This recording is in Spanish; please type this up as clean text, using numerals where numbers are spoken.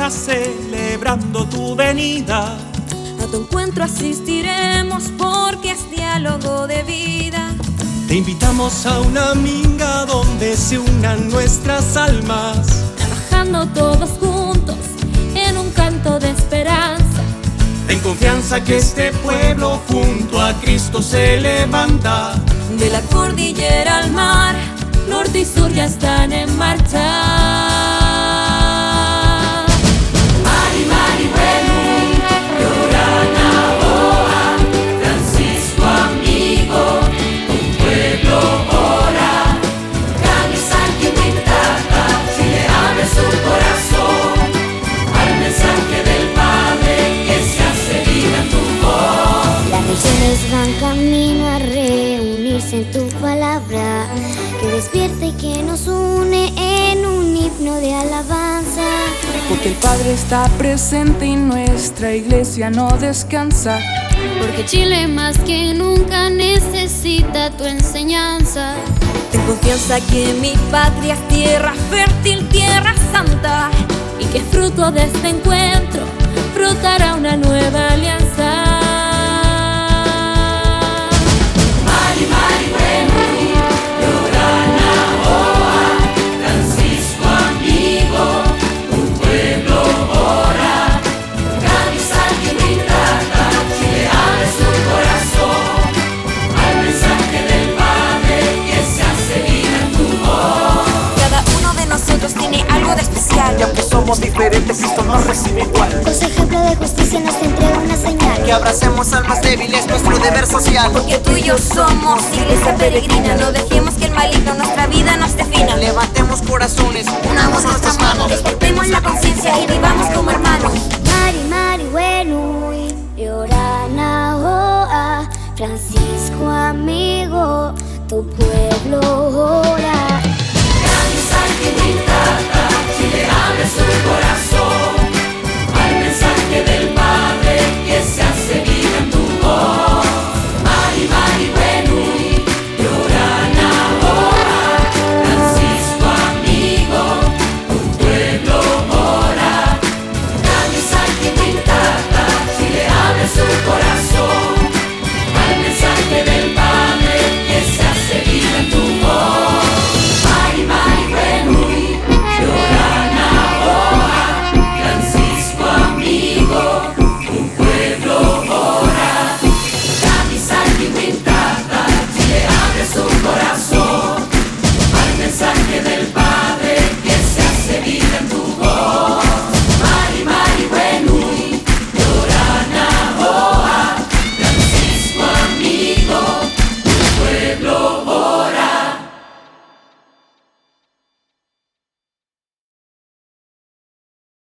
tierra celebrando tu venida. A tu encuentro asistiremos porque es diálogo de vida. Te invitamos a una minga donde se unan nuestras almas, Trabajando todos juntos en un canto de esperanza. ten confianza que este pueblo junto a Cristo se levanta. De la cordillera al mar, norte y sur ya están en marcha. Van camino a reunirse en tu palabra, que despierta y que nos une en un himno de alabanza. Porque el Padre está presente y nuestra iglesia no descansa. Porque Chile más que nunca necesita tu enseñanza. Ten confianza que mi patria es tierra fértil, tierra santa, y que fruto de este encuentro brotará una nueva alianza. Y aunque somos diferentes, Cristo nos recibe igual. Pues ejemplo de justicia nos entrega una señal. Que abracemos al más débil, es nuestro deber social. Porque tú y yo somos iglesia peregrina. No dejemos que el maligno nuestra vida nos defina. Levantemos corazones, unamos nuestras manos. Despertemos la conciencia y vivamos como hermanos. Mari, Mari, Wenui, Yorana, Oa, Francisco, amigo, tu pueblo.